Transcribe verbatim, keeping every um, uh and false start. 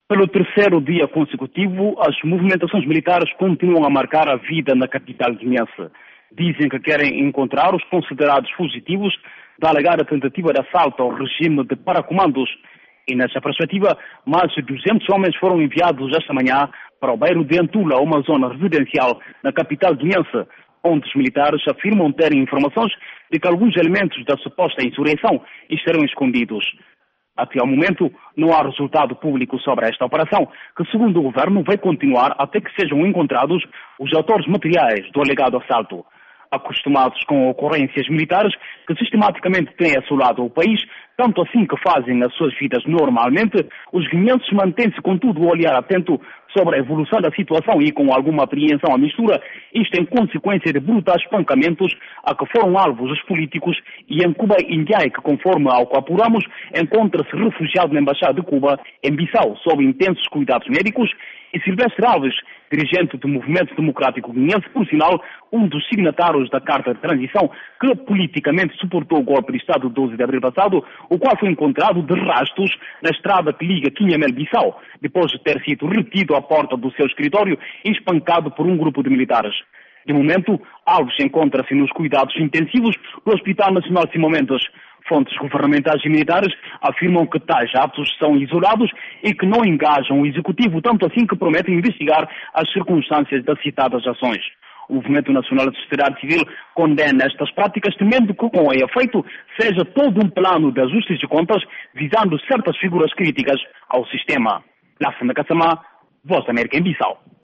Pelo terceiro dia consecutivo, as movimentações militares continuam a marcar a vida na capital guinense. Dizem que querem encontrar os considerados fugitivos da alegada tentativa de assalto ao regime de paracomandos. E nessa perspectiva, mais de duzentos homens foram enviados esta manhã para o bairro de Antula, uma zona residencial na capital guinense, onde os militares afirmam terem informações de que alguns elementos da suposta insurreição estarão escondidos. Até ao momento, não há resultado público sobre esta operação, que, segundo o governo, vai continuar até que sejam encontrados os autores materiais do alegado assalto. Acostumados com ocorrências militares que sistematicamente têm assolado o país, tanto assim que fazem as suas vidas normalmente, os guineenses mantêm-se, contudo, a olhar atento sobre a evolução da situação e com alguma apreensão à mistura, isto em consequência de brutais espancamentos a que foram alvos os políticos e em Cuba Indiae, que, conforme ao que apuramos, encontra-se refugiado na Embaixada de Cuba, em Bissau, sob intensos cuidados médicos, e Silvestre Alves, dirigente do Movimento Democrático Guinense, por sinal, um dos signatários da Carta de Transição, que politicamente suportou o golpe de Estado de doze de abril passado, o qual foi encontrado de rastos na estrada que liga Quinhamel-Bissau, depois de ter sido retido à porta do seu escritório e espancado por um grupo de militares. De momento, Alves encontra-se nos cuidados intensivos do Hospital Nacional Simão Mendes. Fontes governamentais e militares afirmam que tais atos são isolados e que não engajam o executivo, tanto assim que prometem investigar as circunstâncias das citadas ações. O Movimento Nacional de Sociedade Civil condena estas práticas, temendo que, com o efeito, seja todo um plano de ajustes de contas visando certas figuras críticas ao sistema. Lassana Kassamá, Voz da América em Bissau.